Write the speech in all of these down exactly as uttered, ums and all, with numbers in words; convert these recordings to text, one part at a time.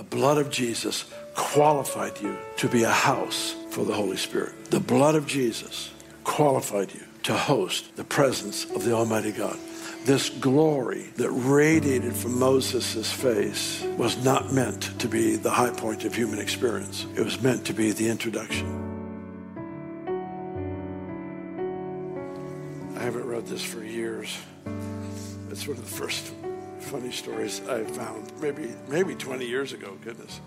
blood of Jesus qualified you to be a house for the Holy Spirit. The blood of Jesus qualified you to host the presence of the Almighty God. This glory that radiated from Moses' face was not meant to be the high point of human experience. It was meant to be the introduction. I haven't read this for years. It's one of the first funny stories I found, maybe maybe twenty years ago, goodness.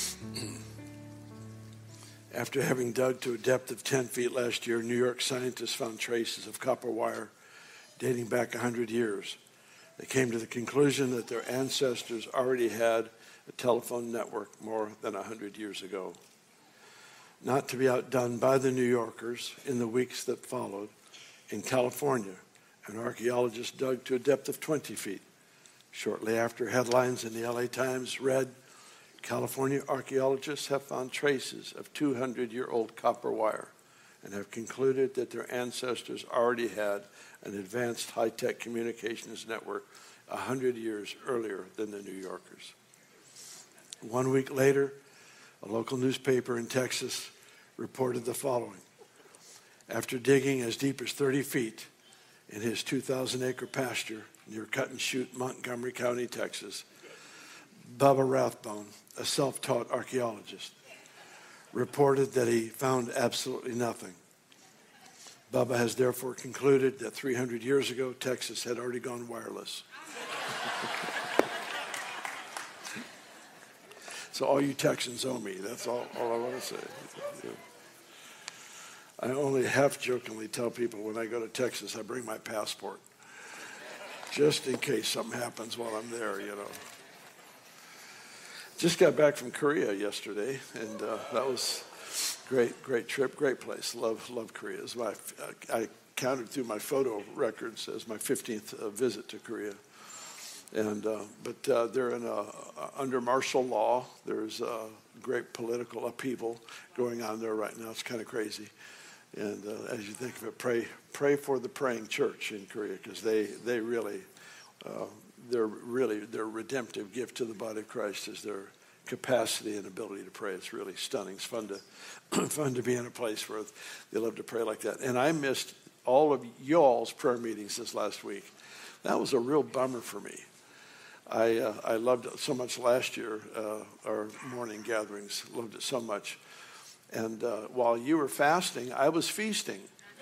After having dug to a depth of ten feet last year, New York scientists found traces of copper wire dating back one hundred years. They came to the conclusion that their ancestors already had a telephone network more than one hundred years ago. Not to be outdone by the New Yorkers, in the weeks that followed, in California, an archaeologist dug to a depth of twenty feet. Shortly after, headlines in the L A Times read, California archaeologists have found traces of two hundred year old copper wire and have concluded that their ancestors already had an advanced high-tech communications network one hundred years earlier than the New Yorkers. One week later, a local newspaper in Texas reported the following. After digging as deep as thirty feet in his two thousand acre pasture near Cut and Shoot, Montgomery County, Texas, Bubba Rathbone, a self-taught archaeologist, reported that he found absolutely nothing. Bubba has therefore concluded that three hundred years ago, Texas had already gone wireless. So all you Texans owe me. That's all, all I want to say. Yeah. I only half-jokingly tell people when I go to Texas, I bring my passport, just in case something happens while I'm there, you know. Just got back from Korea yesterday, and uh, that was great, great trip, great place. Love, love Korea. It was my, I counted through my photo records as my fifteenth uh, visit to Korea. And uh, but uh, they're in a, under martial law. There's a great political upheaval going on there right now. It's kind of crazy. And uh, as you think of it, pray pray for the praying church in Korea, because they they really uh, they're really their redemptive gift to the body of Christ is their capacity and ability to pray. It's really stunning. It's fun to fun to be in a place where they love to pray like that. And I missed all of y'all's prayer meetings this last week. That was a real bummer for me. I uh, I loved it so much last year, uh, our morning gatherings. Loved it so much. And uh, while you were fasting, I was feasting.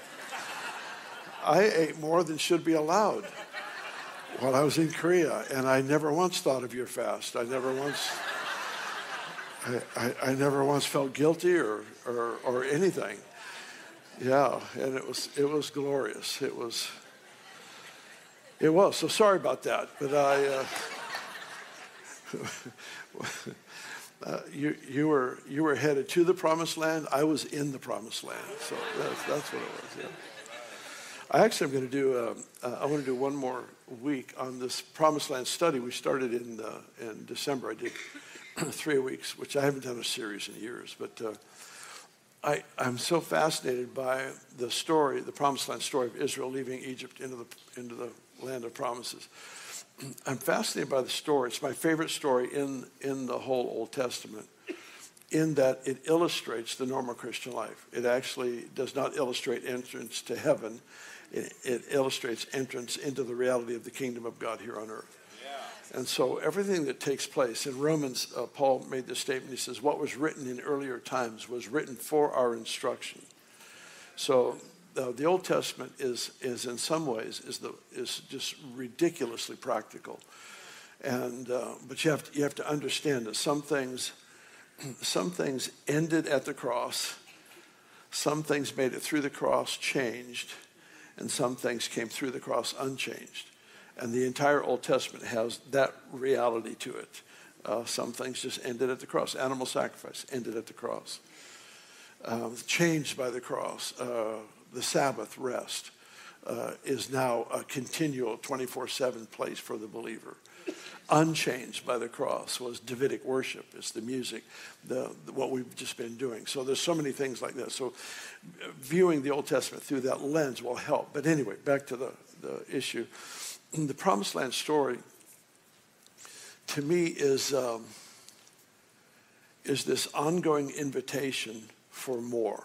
I ate more than should be allowed while I was in Korea, and I never once thought of your fast. I never once, I, I, I never once felt guilty or, or or anything. Yeah, and it was it was glorious. It was. It was. So sorry about that, but I. Uh, Uh, you you were you were headed to the promised land. I was in the promised land, so that's that's what it was. Yeah. I actually am going to do. Uh, uh, I want to do one more week on this promised land study. We started in uh, in December. I did three weeks, which I haven't done a series in years. But uh, I I'm so fascinated by the story, the promised land story of Israel leaving Egypt into the into the land of promises. I'm fascinated by the story. It's my favorite story in, in the whole Old Testament, in that it illustrates the normal Christian life. It actually does not illustrate entrance to heaven. It, it illustrates entrance into the reality of the kingdom of God here on earth. Yeah. And so everything that takes place, in Romans, uh, Paul made this statement. He says, what was written in earlier times was written for our instruction. So Uh, the Old Testament is, is in some ways, is the is just ridiculously practical, and uh, but you have to, you have to understand that some things, some things ended at the cross, some things made it through the cross changed, and some things came through the cross unchanged, and the entire Old Testament has that reality to it. Uh, some things just ended at the cross. Animal sacrifice ended at the cross, uh, changed by the cross. Uh, The Sabbath rest uh, is now a continual twenty-four seven place for the believer. Unchanged by the cross was Davidic worship. It's the music, the, the what we've just been doing. So there's so many things like that. So viewing the Old Testament through that lens will help. But anyway, back to the, the issue. The Promised Land story, to me, is um, is this ongoing invitation for more.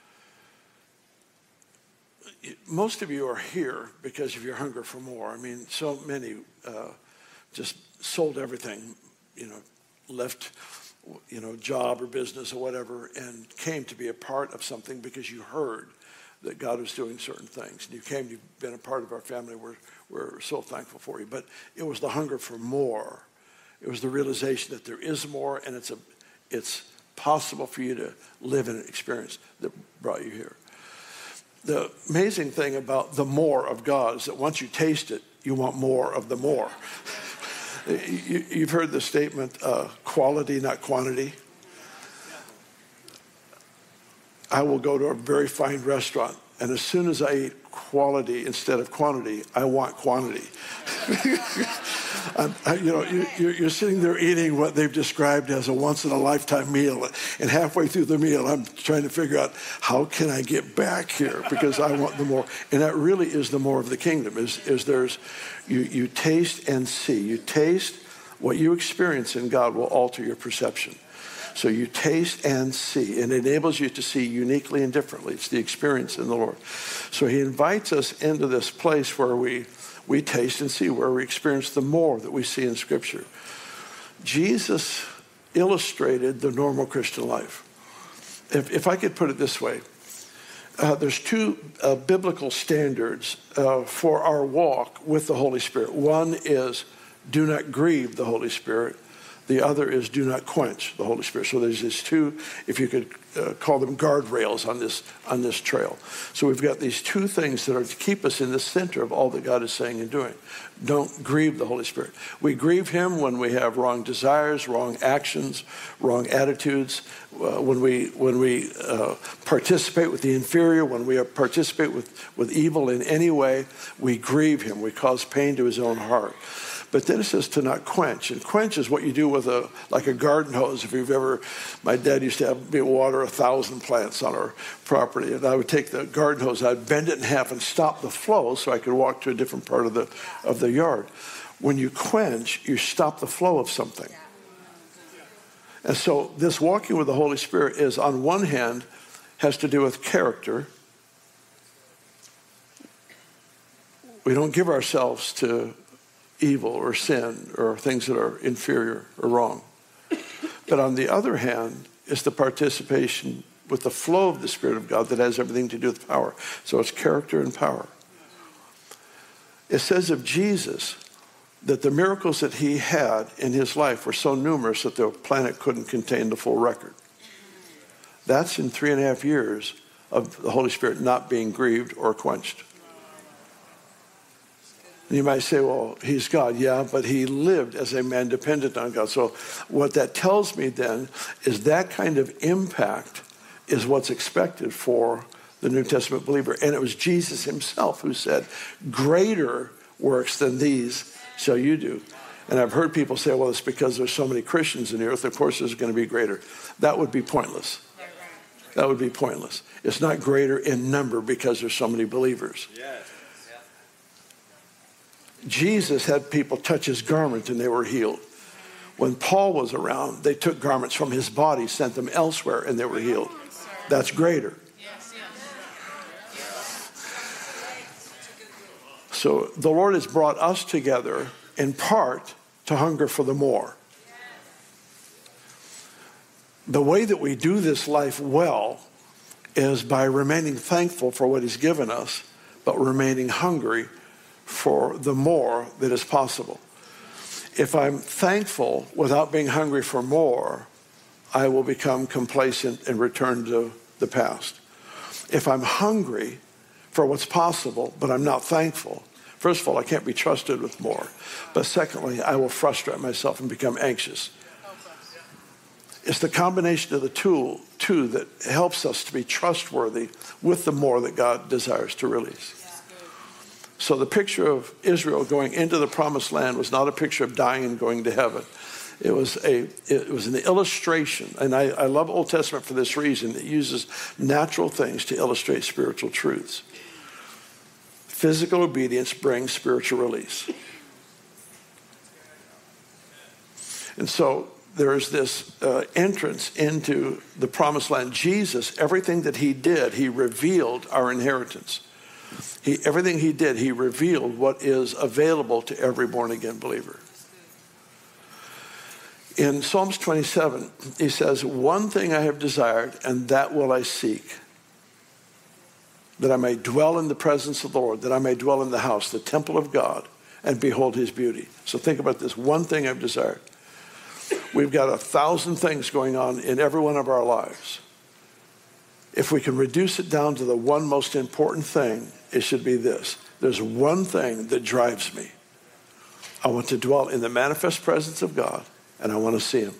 Most of you are here because of your hunger for more. I mean, so many uh, just sold everything, you know, left, you know, job or business or whatever, and came to be a part of something because you heard that God was doing certain things. And you came, you've been a part of our family. We're, we're so thankful for you. But it was the hunger for more. It was the realization that there is more, and it's a, it's possible for you to live in an experience that brought you here. The amazing thing about the more of God is that once you taste it, you want more of the more. you, you've heard the statement, uh, quality, not quantity. I will go to a very fine restaurant, and as soon as I eat quality instead of quantity, I want quantity. I, you know, you, you're sitting there eating what they've described as a once-in-a-lifetime meal, and halfway through the meal, I'm trying to figure out, how can I get back here? Because I want the more. And that really is the more of the kingdom, is, is there's, you, you taste and see. You taste, what you experience in God will alter your perception. So you taste and see, and it enables you to see uniquely and differently. It's the experience in the Lord. So he invites us into this place where we we taste and see, where we experience the more that we see in Scripture. Jesus illustrated the normal Christian life. If, if I could put it this way, uh, there's two uh, biblical standards uh, for our walk with the Holy Spirit. One is do not grieve the Holy Spirit. The other is do not quench the Holy Spirit. So there's these two, if you could uh, call them guardrails on this on this trail. So we've got these two things that are to keep us in the center of all that God is saying and doing. Don't grieve the Holy Spirit. We grieve him when we have wrong desires, wrong actions, wrong attitudes, uh, when we when we uh, participate with the inferior, when we participate with, with evil in any way, we grieve him. We cause pain to his own heart. But then it says to not quench. And quench is what you do with a, like a garden hose. If you've ever, my dad used to have me water a thousand plants on our property. And I would take the garden hose, I'd bend it in half and stop the flow so I could walk to a different part of the, of the yard. When you quench, you stop the flow of something. And so this walking with the Holy Spirit is, on one hand, has to do with character. We don't give ourselves to evil or sin or things that are inferior or wrong. But on the other hand, it's the participation with the flow of the Spirit of God that has everything to do with power. So it's character and power. It says of Jesus that the miracles that he had in his life were so numerous that the planet couldn't contain the full record. That's in three and a half years of the Holy Spirit not being grieved or quenched. And you might say, well, he's God. Yeah, but he lived as a man dependent on God. So what that tells me then is that kind of impact is what's expected for the New Testament believer. And it was Jesus himself who said, greater works than these shall you do. And I've heard people say, well, it's because there's so many Christians in the earth, of course there's going to be greater. That would be pointless. That would be pointless. It's not greater in number because there's so many believers. Yes. Jesus had people touch his garment and they were healed. When Paul was around, they took garments from his body, sent them elsewhere, and they were healed. That's greater. So the Lord has brought us together in part to hunger for the more. The way that we do this life well is by remaining thankful for what he's given us, but remaining hungry for the more that is possible. If I'm thankful without being hungry for more, I will become complacent and return to the past. If I'm hungry for what's possible, but I'm not thankful, first of all, I can't be trusted with more. But secondly, I will frustrate myself and become anxious. It's the combination of the two, two that helps us to be trustworthy with the more that God desires to release. So the picture of Israel going into the promised land was not a picture of dying and going to heaven. It was a it was an illustration. And I, I love Old Testament for this reason. It uses natural things to illustrate spiritual truths. Physical obedience brings spiritual release. And so there is this uh, entrance into the promised land. Jesus, everything that he did, he revealed our inheritance. He, everything he did, he revealed what is available to every born-again believer. In Psalms twenty-seven, he says, one thing I have desired, and that will I seek, that I may dwell in the presence of the Lord, that I may dwell in the house, the temple of God, and behold his beauty. So think about this, one thing I've desired. We've got a thousand things going on in every one of our lives. If we can reduce it down to the one most important thing, it should be this. There's one thing that drives me. I want to dwell in the manifest presence of God, and I want to see him.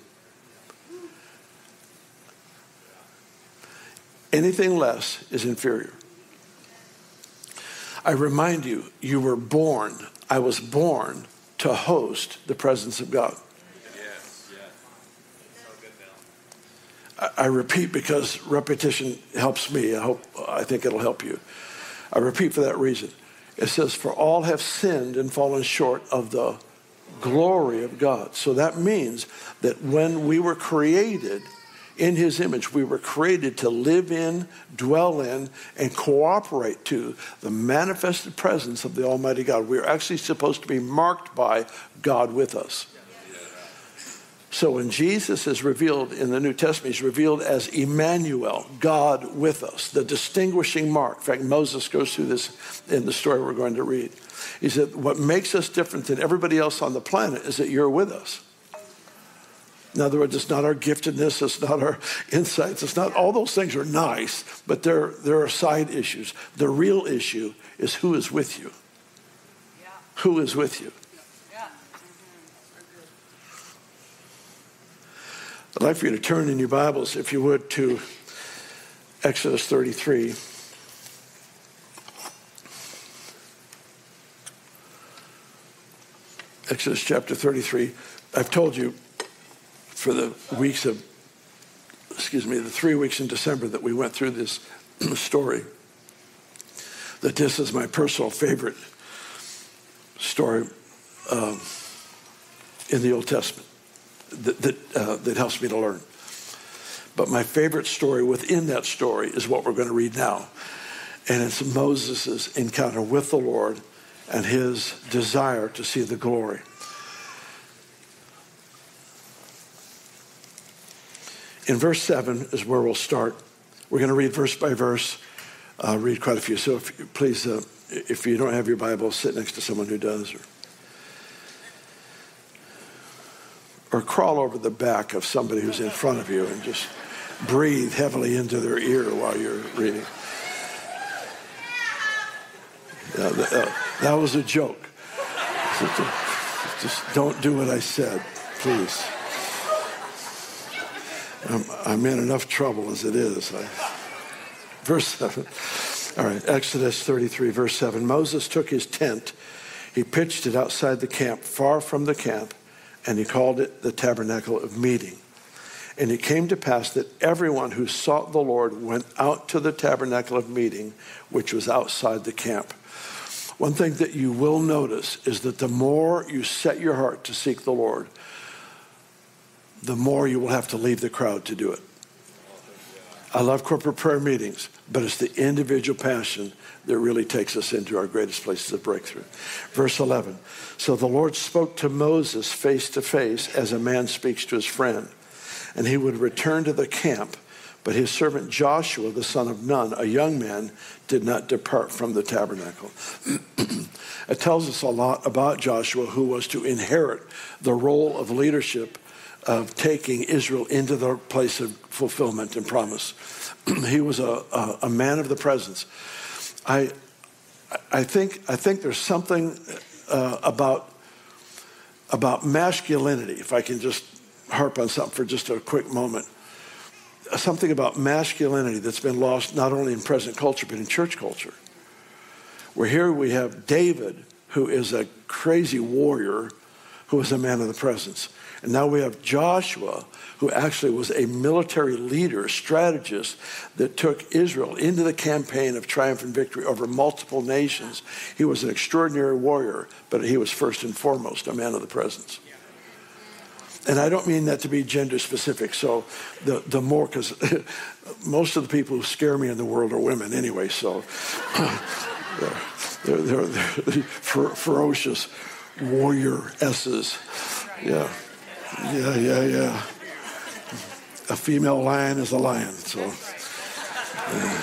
Anything less is inferior. I remind you, you were born, I was born to host the presence of God. I repeat because repetition helps me. I hope, I think it'll help you. I repeat for that reason. It says, for all have sinned and fallen short of the glory of God. So that means that when we were created in his image, we were created to live in, dwell in, and cooperate to the manifested presence of the Almighty God. We are actually supposed to be marked by God with us. So when Jesus is revealed in the New Testament, he's revealed as Emmanuel, God with us, the distinguishing mark. In fact, Moses goes through this in the story we're going to read. He said, what makes us different than everybody else on the planet is that you're with us. In other words, it's not our giftedness, it's not our insights, it's not, all those things are nice, but there, there are side issues. The real issue is who is with you. Yeah. Who is with you? I'd like for you to turn in your Bibles, if you would, to Exodus thirty-three. Exodus chapter thirty-three. I've told you for the weeks of, excuse me, the three weeks in December that we went through this story, that this is my personal favorite story um, in the Old Testament. That that, uh, that helps me to learn. But my favorite story within that story is what we're going to read now. And it's Moses' encounter with the Lord and his desire to see the glory. In verse seven is where we'll start. We're going to read verse by verse, uh, read quite a few. So if you, please, uh, if you don't have your Bible, sit next to someone who does. Or, Or crawl over the back of somebody who's in front of you and just breathe heavily into their ear while you're reading. Yeah, that, uh, that was a joke. Just don't do what I said, please. I'm, I'm in enough trouble as it is. I, verse seven. All right, Exodus thirty-three, verse seven. Moses took his tent. He pitched it outside the camp, far from the camp, and he called it the tabernacle of meeting. And it came to pass that everyone who sought the Lord went out to the tabernacle of meeting, which was outside the camp. One thing that you will notice is that the more you set your heart to seek the Lord, the more you will have to leave the crowd to do it. I love corporate prayer meetings, but it's the individual passion that really takes us into our greatest places of breakthrough. Verse eleven. So the Lord spoke to Moses face to face as a man speaks to his friend. And he would return to the camp, but his servant Joshua, the son of Nun, a young man, did not depart from the tabernacle. It tells us a lot about Joshua, who was to inherit the role of leadership of taking Israel into the place of fulfillment and promise. He was a, a, a man of the presence. I, I think, I think there's something uh, about, about masculinity, if I can just harp on something for just a quick moment. Something about masculinity that's been lost not only in present culture, but in church culture. Where here we have David, who is a crazy warrior, who is a man of the presence. And now we have Joshua, who actually was a military leader, strategist that took Israel into the campaign of triumphant victory over multiple nations. He was an extraordinary warrior, but he was first and foremost a man of the presence. And I don't mean that to be gender specific. So the, the more, because most of the people who scare me in the world are women anyway. So they're, they're, they're fer- ferocious warrior S's. Yeah, yeah, yeah, yeah. A female lion is a lion. So, yeah.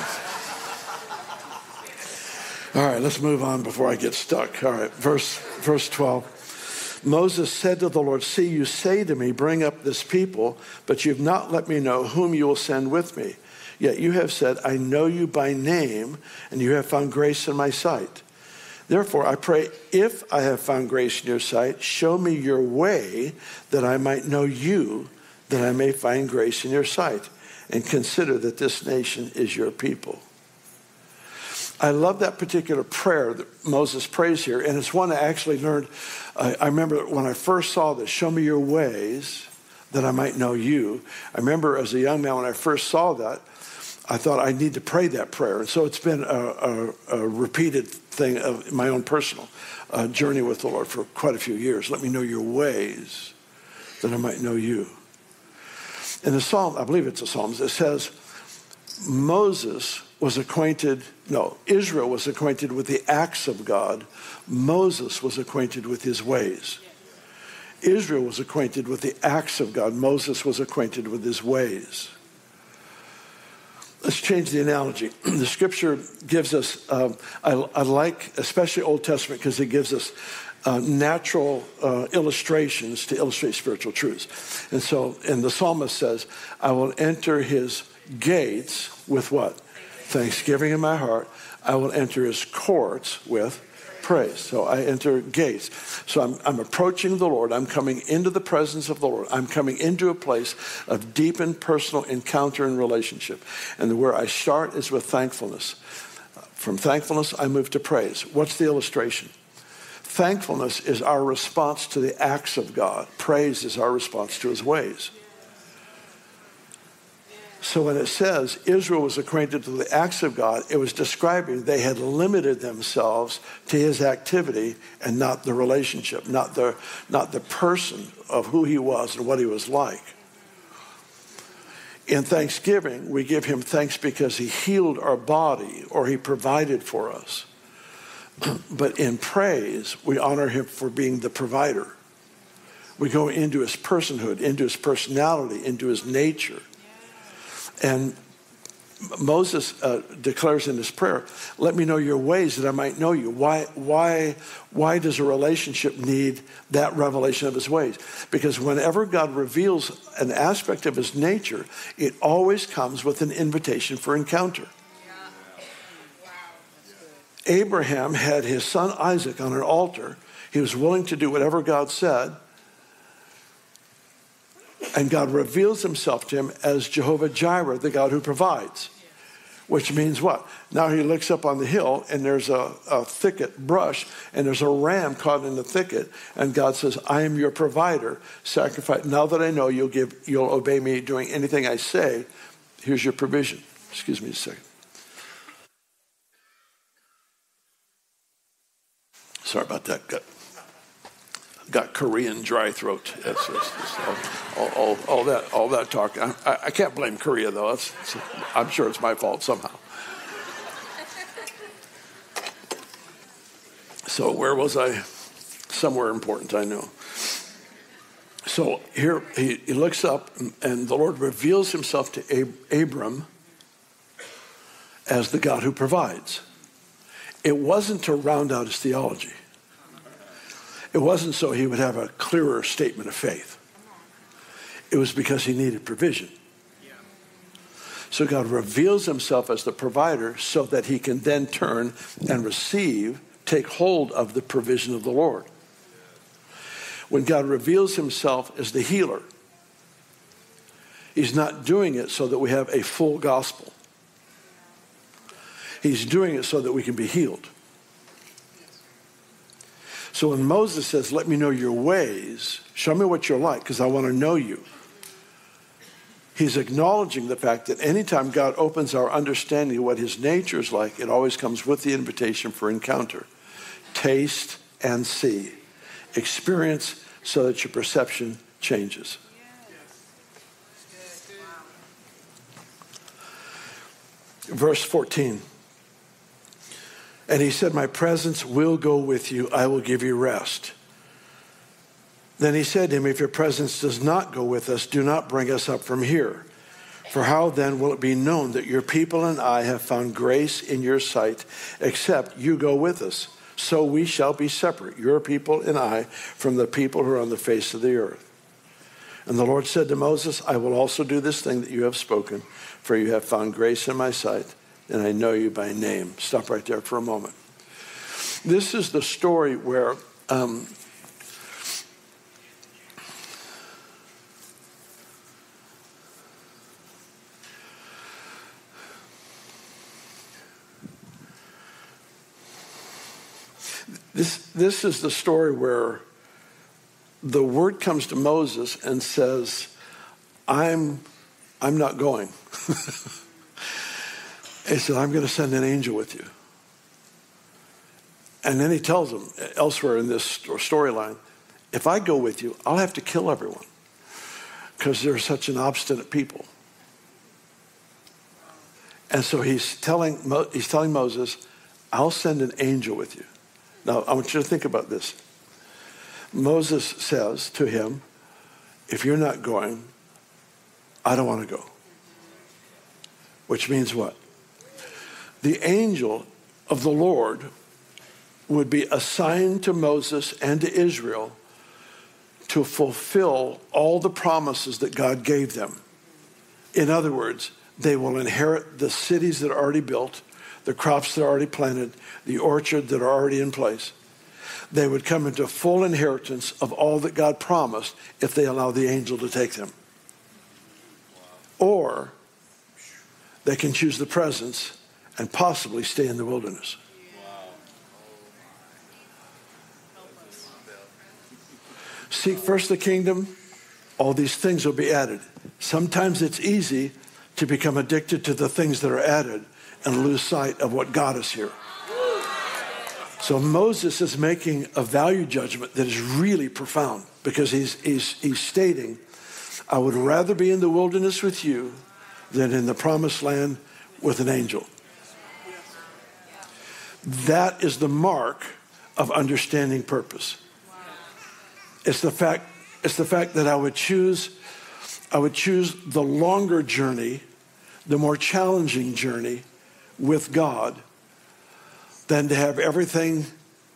All right, let's move on before I get stuck. All right, verse verse twelve. Moses said to the Lord, see, you say to me, bring up this people, but you've not let me know whom you will send with me. Yet you have said, I know you by name, and you have found grace in my sight. Therefore, I pray, if I have found grace in your sight, show me your way that I might know you, that I may find grace in your sight, and consider that this nation is your people. I love that particular prayer that Moses prays here, and it's one I actually learned. I, I remember when I first saw this, show me your ways that I might know you. I remember as a young man when I first saw that, I thought I need to pray that prayer. And so it's been a, a, a repeated thing of my own personal uh, journey with the Lord for quite a few years. Let me know your ways that I might know you. In the Psalm, I believe it's a Psalm, it says, Moses was acquainted, no, Israel was acquainted with the acts of God. Moses was acquainted with his ways. Israel was acquainted with the acts of God. Moses was acquainted with his ways. Let's change the analogy. The scripture gives us, um, I, I like especially Old Testament because it gives us uh, natural uh, illustrations to illustrate spiritual truths. And so, and the psalmist says, I will enter his gates with what? Thanksgiving in my heart. I will enter his courts with praise. So I enter gates. So I'm, I'm approaching the Lord. I'm coming into the presence of the Lord. I'm coming into a place of deepened personal encounter and relationship. And where I start is with thankfulness. From thankfulness, I move to praise. What's the illustration? Thankfulness is our response to the acts of God. Praise is our response to his ways. So when it says Israel was acquainted with the acts of God, it was describing they had limited themselves to his activity and not the relationship, not the, not the person of who he was and what he was like. In thanksgiving, we give him thanks because he healed our body or he provided for us. But in praise, we honor him for being the provider. We go into his personhood, into his personality, into his nature. And Moses uh, declares in his prayer, let me know your ways that I might know you. Why, why, why does a relationship need that revelation of his ways? Because whenever God reveals an aspect of his nature, it always comes with an invitation for encounter. Abraham had his son Isaac on an altar. He was willing to do whatever God said. And God reveals himself to him as Jehovah Jireh, the God who provides. Which means what? Now he looks up on the hill and there's a, a thicket brush and there's a ram caught in the thicket. And God says, I am your provider. Sacrifice. Now that I know you'll give, you'll obey me doing anything I say, here's your provision. Excuse me a second. Sorry about that. Got, got Korean dry throat. That's, that's, that's all, all, all that, all that talk. I, I can't blame Korea though. It's, it's, I'm sure it's my fault somehow. So where was I? Somewhere important, I know. So here he, he looks up, and, and the Lord reveals himself to Ab- Abram as the God who provides. It wasn't to round out his theology. It wasn't so he would have a clearer statement of faith. It was because he needed provision. So God reveals himself as the provider so that he can then turn and receive, take hold of the provision of the Lord. When God reveals himself as the healer, he's not doing it so that we have a full gospel. He's doing it so that we can be healed. So when Moses says, let me know your ways, show me what you're like, because I want to know you. He's acknowledging the fact that anytime God opens our understanding of what his nature is like, it always comes with the invitation for encounter. Taste and see. Experience so that your perception changes. Verse fourteen. And he said, my presence will go with you. I will give you rest. Then he said to him, if your presence does not go with us, do not bring us up from here. For how then will it be known that your people and I have found grace in your sight, except you go with us? So we shall be separate, your people and I, from the people who are on the face of the earth. And the Lord said to Moses, I will also do this thing that you have spoken, for you have found grace in my sight, and I know you by name. Stop right there for a moment. This is the story where um, this this is the story where the word comes to Moses and says, I'm I'm not going. He said, I'm going to send an angel with you. And then he tells them elsewhere in this storyline, if I go with you, I'll have to kill everyone because they're such an obstinate people. And so he's telling, he's telling Moses, I'll send an angel with you. Now, I want you to think about this. Moses says to him, if you're not going, I don't want to go. Which means what? The angel of the Lord would be assigned to Moses and to Israel to fulfill all the promises that God gave them. In other words, they will inherit the cities that are already built, the crops that are already planted, the orchard that are already in place. They would come into full inheritance of all that God promised if they allow the angel to take them. Or they can choose the presence and possibly stay in the wilderness. Seek first the kingdom, all these things will be added. Sometimes it's easy to become addicted to the things that are added and lose sight of what got us here. So Moses is making a value judgment that is really profound because he's, he's, he's stating, I would rather be in the wilderness with you than in the promised land with an angel. That is the mark of understanding purpose. It's the fact, it's the fact that I would choose, I would choose the longer journey, the more challenging journey with God than to have everything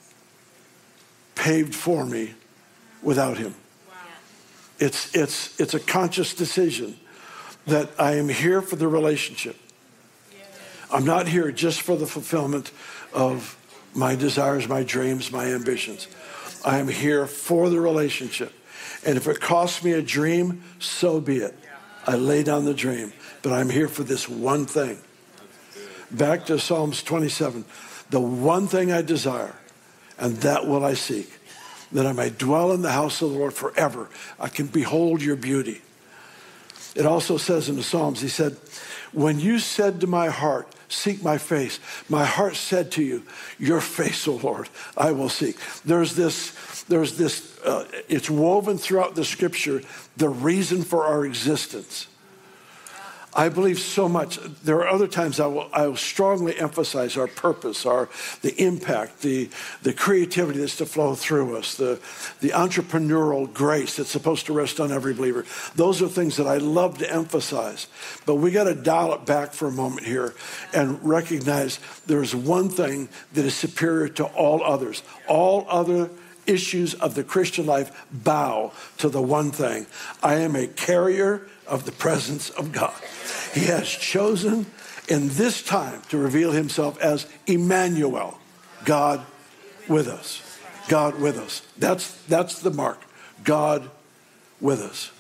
paved for me without him. Wow. It's, it's, it's a conscious decision that I am here for the relationship. I'm not here just for the fulfillment of my desires, my dreams, my ambitions. I am here for the relationship. And if it costs me a dream, so be it. I lay down the dream, but I'm here for this one thing. Back to Psalms twenty-seven. The one thing I desire, and that will I seek, that I may dwell in the house of the Lord forever. I can behold your beauty. It also says in the Psalms, he said, when you said to my heart, seek my face, my heart said to you, your face, O Lord, I will seek. There's this, there's this, uh, it's woven throughout the scripture, the reason for our existence. I believe so much. There are other times I will, I will strongly emphasize our purpose, our the impact, the, the creativity that's to flow through us, the, the entrepreneurial grace that's supposed to rest on every believer. Those are things that I love to emphasize. But we got to dial it back for a moment here and recognize there's one thing that is superior to all others. All other issues of the Christian life bow to the one thing. I am a carrier of the presence of God. He has chosen in this time to reveal himself as Emmanuel, God with us. God with us. That's, that's the mark. God with us.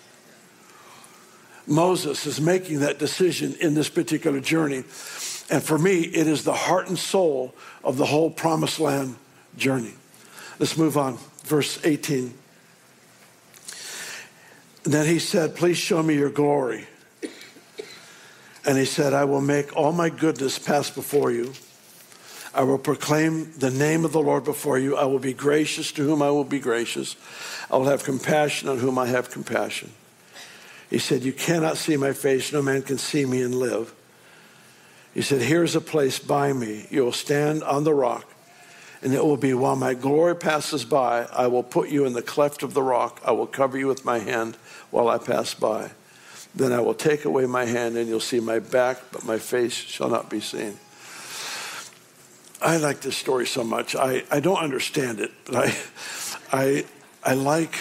Moses is making that decision in this particular journey. And for me, it is the heart and soul of the whole promised land journey. Let's move on. Verse eighteen. Then he said, please show me your glory. And he said, I will make all my goodness pass before you. I will proclaim the name of the Lord before you. I will be gracious to whom I will be gracious. I will have compassion on whom I have compassion. He said, you cannot see my face. No man can see me and live. He said, here's a place by me. You will stand on the rock, and it will be while my glory passes by, I will put you in the cleft of the rock. I will cover you with my hand while I pass by. Then I will take away my hand, and you'll see my back, but my face shall not be seen. I like this story so much. I, I don't understand it, but I, I, I like,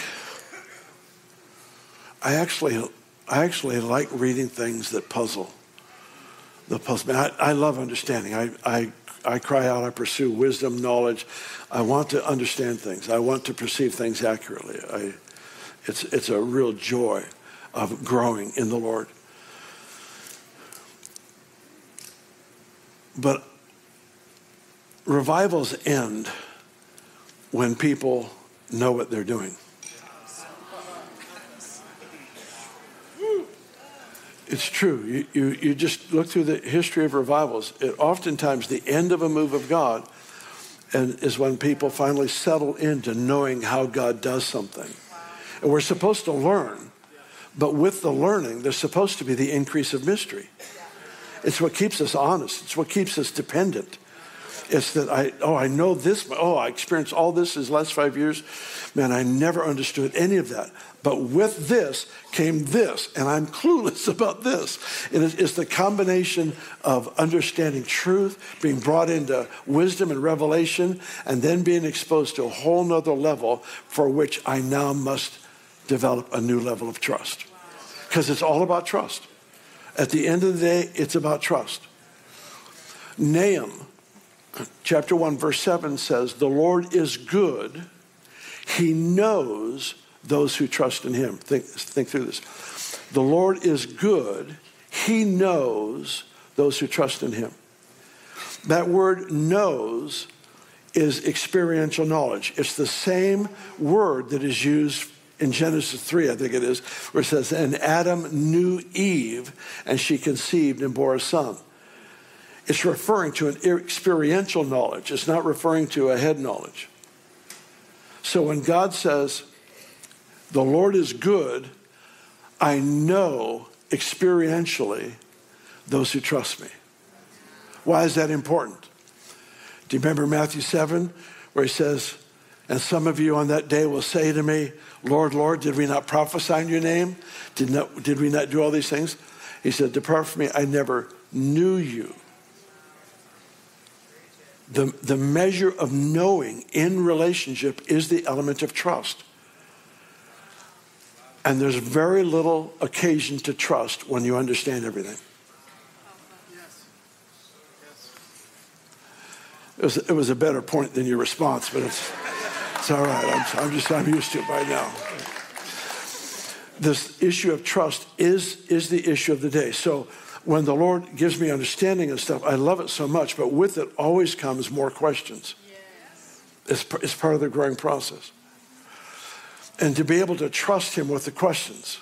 I actually, I actually like reading things that puzzle. The puzzle. I, I love understanding. I, I, I cry out. I pursue wisdom, knowledge. I want to understand things. I want to perceive things accurately. I, it's, it's a real joy of growing in the Lord. But revivals end when people know what they're doing. It's true. You, you, you just look through the history of revivals. It, oftentimes the end of a move of God and is when people finally settle into knowing how God does something. And we're supposed to learn, but with the learning, there's supposed to be the increase of mystery. It's what keeps us honest. It's what keeps us dependent. It's that I, oh, I know this. Oh, I experienced all this these last five years. Man, I never understood any of that. But with this came this, and I'm clueless about this. It is, it's the combination of understanding truth, being brought into wisdom and revelation, and then being exposed to a whole nother level for which I now must develop a new level of trust. Because it's all about trust. At the end of the day, it's about trust. Nahum, chapter one, verse seven says, the Lord is good. He knows those who trust in him. Think, think through this. The Lord is good. He knows those who trust in him. That word knows is experiential knowledge. It's the same word that is used in Genesis three, I think it is, where it says, and Adam knew Eve, and she conceived and bore a son. It's referring to an experiential knowledge. It's not referring to a head knowledge. So when God says, the Lord is good, I know experientially those who trust me. Why is that important? Do you remember Matthew seven, where he says, and some of you on that day will say to me, Lord, Lord, did we not prophesy in your name? Did, not, did we not do all these things? He said, depart from me, I never knew you. The, the measure of knowing in relationship is the element of trust. And there's very little occasion to trust when you understand everything. It was, it was a better point than your response, but it's, it's all right. I'm, I'm just, I'm used to it by now. This issue of trust is, is the issue of the day. So when the Lord gives me understanding and stuff, I love it so much, but with it always comes more questions. Yes. It's, it's part of the growing process. And to be able to trust him with the questions,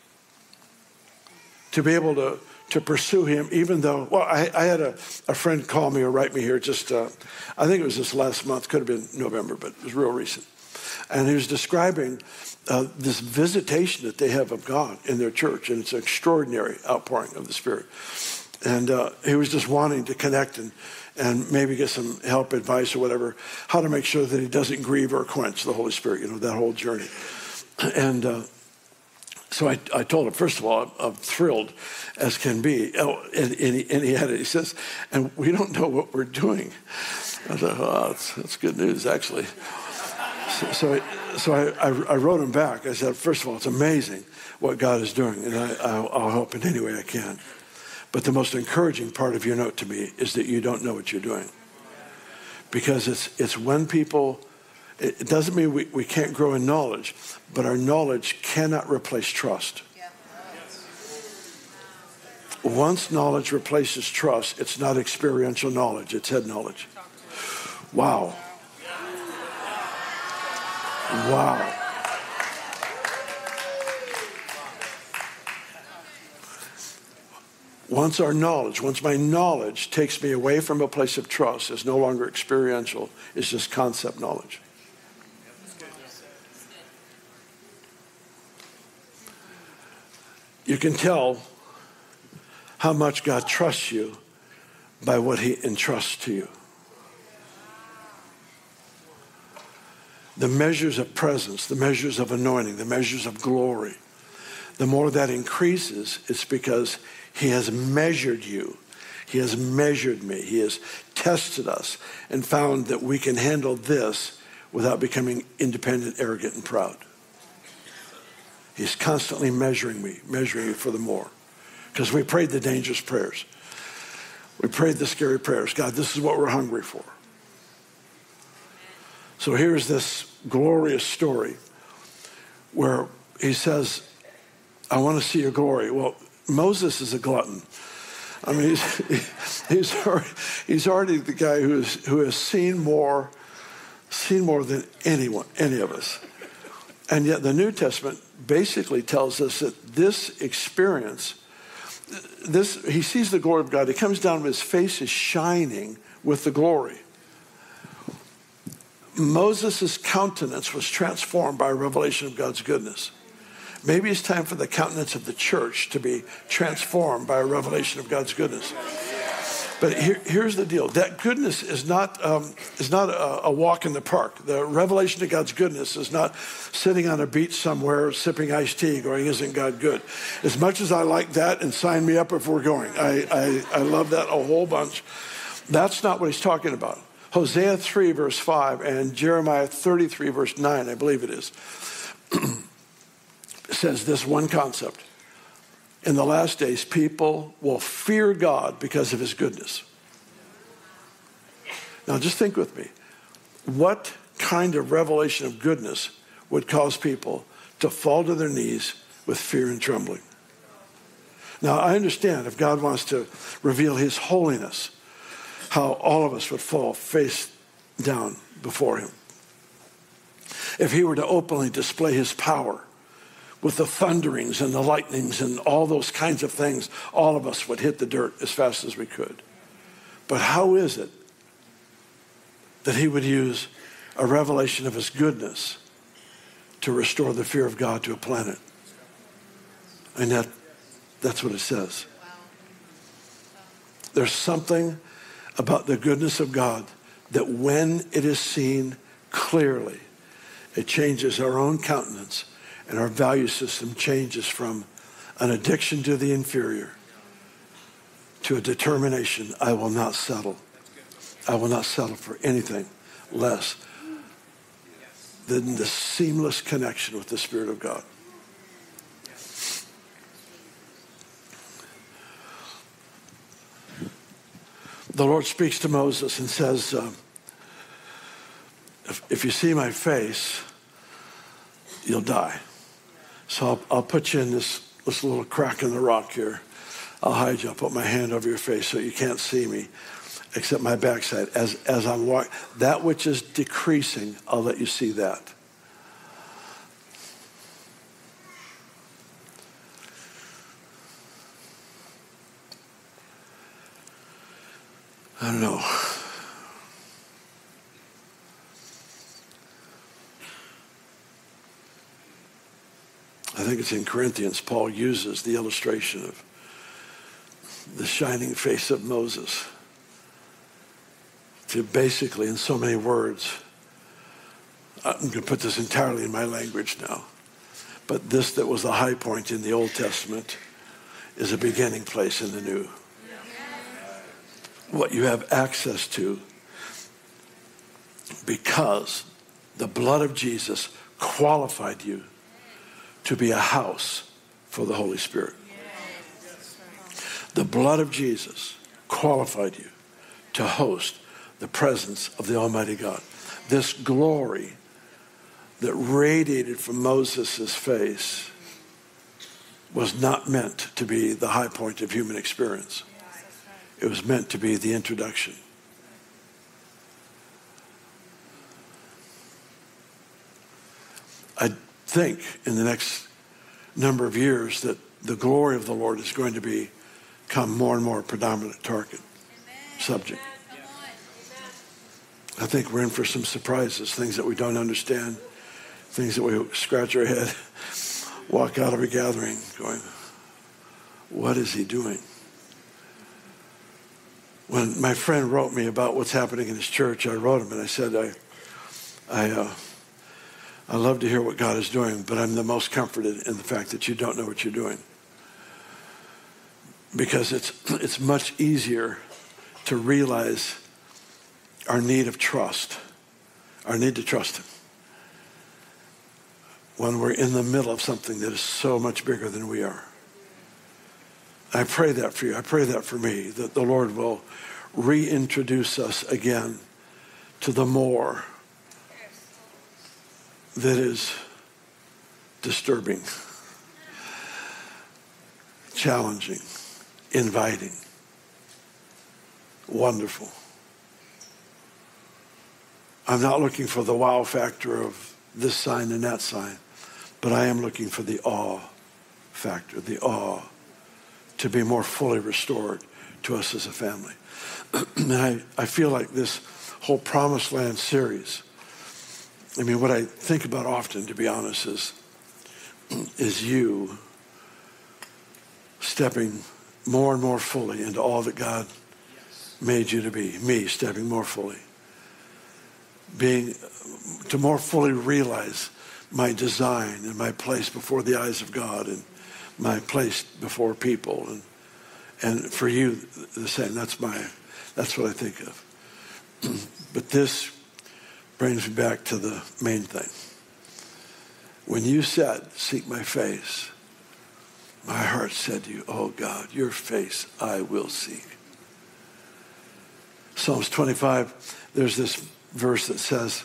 to be able to, to pursue him, even though, well, I, I had a, a friend call me or write me here just, uh, I think it was this last month, could have been November, but it was real recent. And he was describing uh, this visitation that they have of God in their church, and it's an extraordinary outpouring of the Spirit. And uh, he was just wanting to connect and, and maybe get some help, advice, or whatever, how to make sure that he doesn't grieve or quench the Holy Spirit, you know, that whole journey. And uh, so I, I told him, first of all, I'm, I'm thrilled as can be. Oh, and, and, he, and he had it. He says, and we don't know what we're doing. I thought, oh, that's, that's good news, actually. So, so, I, so I, I, I wrote him back. I said, first of all, it's amazing what God is doing, and I, I'll, I'll help in any way I can. But the most encouraging part of your note to me is that you don't know what you're doing. Because it's it's when people, it, it doesn't mean we, we can't grow in knowledge, but our knowledge cannot replace trust. Once knowledge replaces trust, it's not experiential knowledge, it's head knowledge. Wow. Wow. Once our knowledge, once my knowledge takes me away from a place of trust, it's no longer experiential, it's just concept knowledge. You can tell how much God trusts you by what he entrusts to you. The measures of presence, the measures of anointing, the measures of glory, the more that increases, it's because he has measured you. He has measured me. He has tested us and found that we can handle this without becoming independent, arrogant, and proud. He's constantly measuring me, measuring me for the more. Because we prayed the dangerous prayers. We prayed the scary prayers. God, this is what we're hungry for. So here's this glorious story where he says, I want to see your glory. Well, Moses is a glutton. I mean, he's, he's, already, he's already the guy who, is, who has seen more, seen more than anyone, any of us. And yet the New Testament basically tells us that this experience, this he sees the glory of God. He comes down, his face is shining with the glory. Moses' countenance was transformed by a revelation of God's goodness. Maybe it's time for the countenance of the church to be transformed by a revelation of God's goodness. But here, here's the deal. That goodness is not, um, is not a, a walk in the park. The revelation of God's goodness is not sitting on a beach somewhere sipping iced tea going, isn't God good? As much as I like that, and sign me up if we're going. I, I, I love that a whole bunch. That's not what he's talking about. Hosea three, verse five, and Jeremiah thirty-three, verse nine, I believe it is, says this one concept. In the last days, people will fear God because of his goodness. Now, just think with me. What kind of revelation of goodness would cause people to fall to their knees with fear and trembling? Now, I understand if God wants to reveal his holiness, how all of us would fall face down before him. If he were to openly display his power, with the thunderings and the lightnings and all those kinds of things, all of us would hit the dirt as fast as we could. But how is it that he would use a revelation of his goodness to restore the fear of God to a planet? And that, that's what it says. There's something about the goodness of God that when it is seen clearly, it changes our own countenance. And our value system changes from an addiction to the inferior to a determination, I will not settle. I will not settle for anything less than the seamless connection with the Spirit of God. The Lord speaks to Moses and says, uh, if, if you see my face, you'll die. So I'll, I'll put you in this, this little crack in the rock here. I'll hide you. I'll put my hand over your face so you can't see me except my backside. As, as I'm walking, that which is decreasing, I'll let you see that. I don't know. I think it's in Corinthians, Paul uses the illustration of the shining face of Moses to basically, in so many words, I'm going to put this entirely in my language now, but this that was the high point in the Old Testament is a beginning place in the New. What you have access to because the blood of Jesus qualified you to be a house for the Holy Spirit. The blood of Jesus qualified you to host the presence of the Almighty God. This glory that radiated from Moses' face was not meant to be the high point of human experience. It was meant to be the introduction. I think in the next number of years that the glory of the Lord is going to be become more and more predominant target subject. I think we're in for some surprises, things that we don't understand, things that we scratch our head, walk out of a gathering going, what is he doing? When my friend wrote me about what's happening in his church, I wrote him and I said, I, I, uh, I love to hear what God is doing, but I'm the most comforted in the fact that you don't know what you're doing. Because it's it's much easier to realize our need of trust, our need to trust him, when we're in the middle of something that is so much bigger than we are. I pray that for you. I pray that for me, that the Lord will reintroduce us again to the more that is disturbing, challenging, inviting, wonderful. I'm not looking for the wow factor of this sign and that sign, but I am looking for the awe factor, the awe to be more fully restored to us as a family. And I, I feel like this whole Promised Land series, I mean, what I think about often, to be honest, is, is you stepping more and more fully into all that God made you to be. Me stepping more fully. Being, to more fully realize my design and my place before the eyes of God and my place before people. And, and for you, the same. That's my, that's what I think of. But this brings me back to the main thing. When you said, seek my face, my heart said to you, oh God, your face I will seek. Psalms twenty-five, there's this verse that says,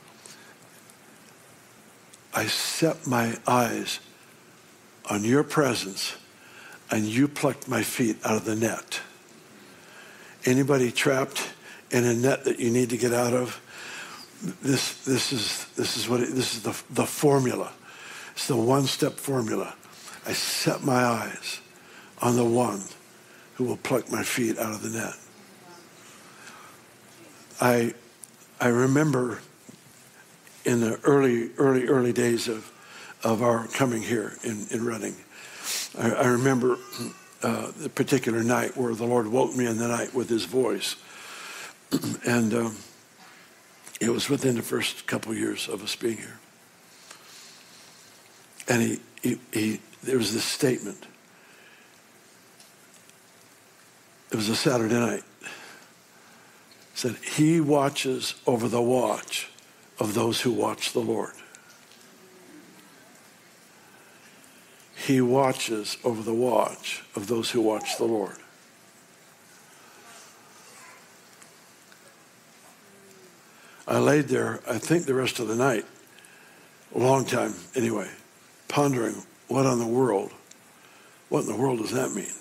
I set my eyes on your presence and you plucked my feet out of the net. Anybody trapped in a net that you need to get out of? This, this is, this is what it, this is the, the formula. It's the one-step formula. I set my eyes on the one who will pluck my feet out of the net. I, I remember in the early, early, early days of, of our coming here in, in Redding, I, I remember uh, the particular night where the Lord woke me in the night with his voice. And um, it was within the first couple of years of us being here. And he, he, he, there was this statement. It was a Saturday night. It said, he watches over the watch of those who watch the Lord. He watches over the watch of those who watch the Lord. I laid there, I think the rest of the night, a long time anyway, pondering what on the world, what in the world does that mean?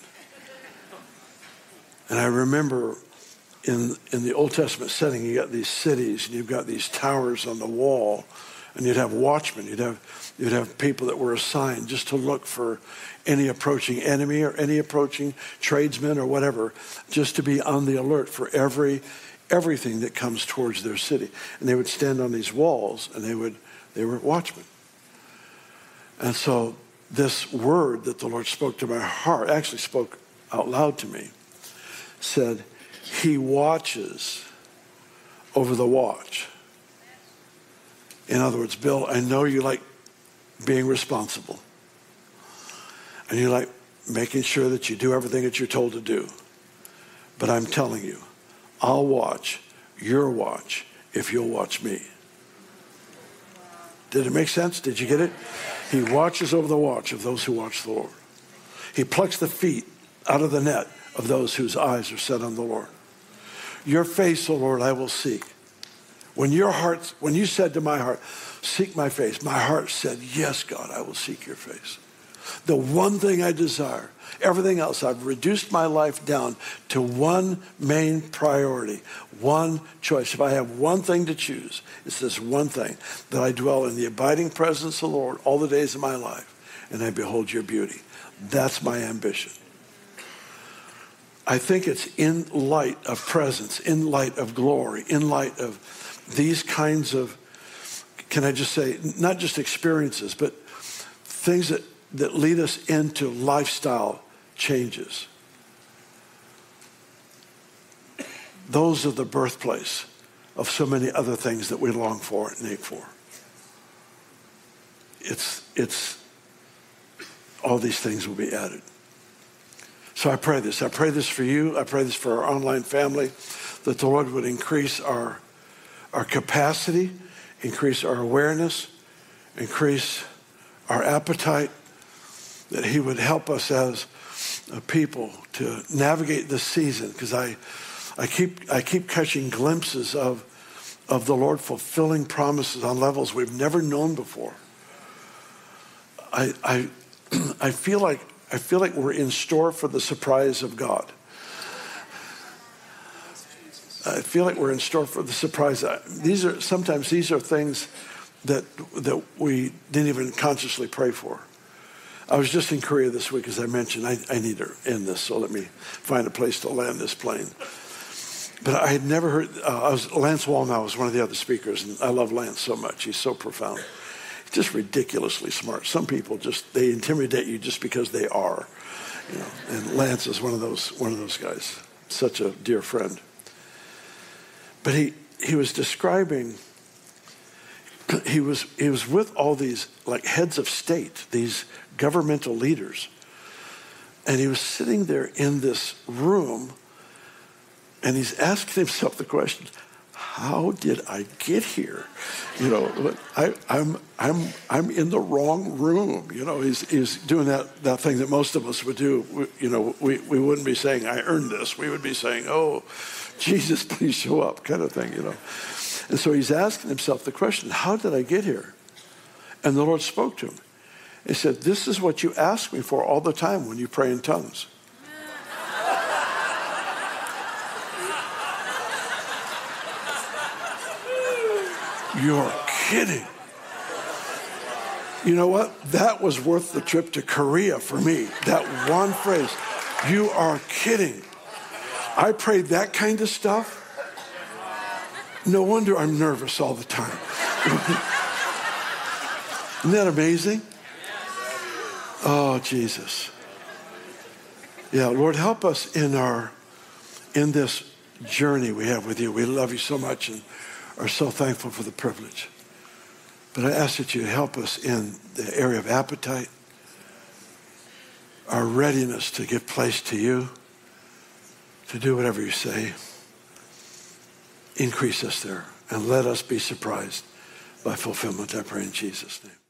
And I remember in in the Old Testament setting, you got these cities and you've got these towers on the wall, and you'd have watchmen, you'd have you'd have people that were assigned just to look for any approaching enemy or any approaching tradesman or whatever, just to be on the alert for every everything that comes towards their city. And they would stand on these walls and they would they were watchmen. And so this word that the Lord spoke to my heart, actually spoke out loud to me, said, he watches over the watch. In other words, Bill, I know you like being responsible. And you like making sure that you do everything that you're told to do. But I'm telling you, I'll watch your watch if you'll watch me. Did it make sense? Did you get it? He watches over the watch of those who watch the Lord. He plucks the feet out of the net of those whose eyes are set on the Lord. Your face, O Lord, I will seek. When your heart, when you said to my heart, seek my face, my heart said, yes, God, I will seek your face. The one thing I desire, everything else, I've reduced my life down to one main priority, one choice. If I have one thing to choose, it's this one thing, that I dwell in the abiding presence of the Lord all the days of my life, and I behold your beauty. That's my ambition. I think it's in light of presence, in light of glory, in light of these kinds of, can I just say, not just experiences, but things that, that lead us into lifestyle changes. Those are the birthplace of so many other things that we long for and ache for. It's, it's, all these things will be added. So I pray this. I pray this for you. I pray this for our online family, that the Lord would increase our, our capacity, increase our awareness, increase our appetite, that he would help us as a people to navigate this season, because I, I keep I keep catching glimpses of, of the Lord fulfilling promises on levels we've never known before. I I I feel like I feel like we're in store for the surprise of God. I feel like we're in store for the surprise. These are sometimes these are things that that we didn't even consciously pray for. I was just in Korea this week, as I mentioned. I, I need to end this, so let me find a place to land this plane. But I had never heard, uh, I was, Lance Wallnau was one of the other speakers, and I love Lance so much. He's so profound. He's just ridiculously smart. Some people just, they intimidate you just because they are. You know, and Lance is one of those, one of those guys. Such a dear friend. But he, he was describing, he was, he was with all these like heads of state, these governmental leaders. And he was sitting there in this room, and he's asking himself the question, how did I get here? You know, I, I'm I'm I'm in the wrong room. You know, he's he's doing that, that thing that most of us would do. We, you know, we, we wouldn't be saying, I earned this. We would be saying, oh, Jesus, please show up, kind of thing, you know. And so he's asking himself the question, how did I get here? And the Lord spoke to him. He said, this is what you ask me for all the time when you pray in tongues. You're kidding. You know what? That was worth the trip to Korea for me. That one phrase. You are kidding. I prayed that kind of stuff. No wonder I'm nervous all the time. Isn't that amazing? Oh, Jesus. Yeah, Lord, help us in our, in this journey we have with you. We love you so much and are so thankful for the privilege. But I ask that you help us in the area of appetite, our readiness to give place to you, to do whatever you say. Increase us there and let us be surprised by fulfillment, I pray in Jesus' name.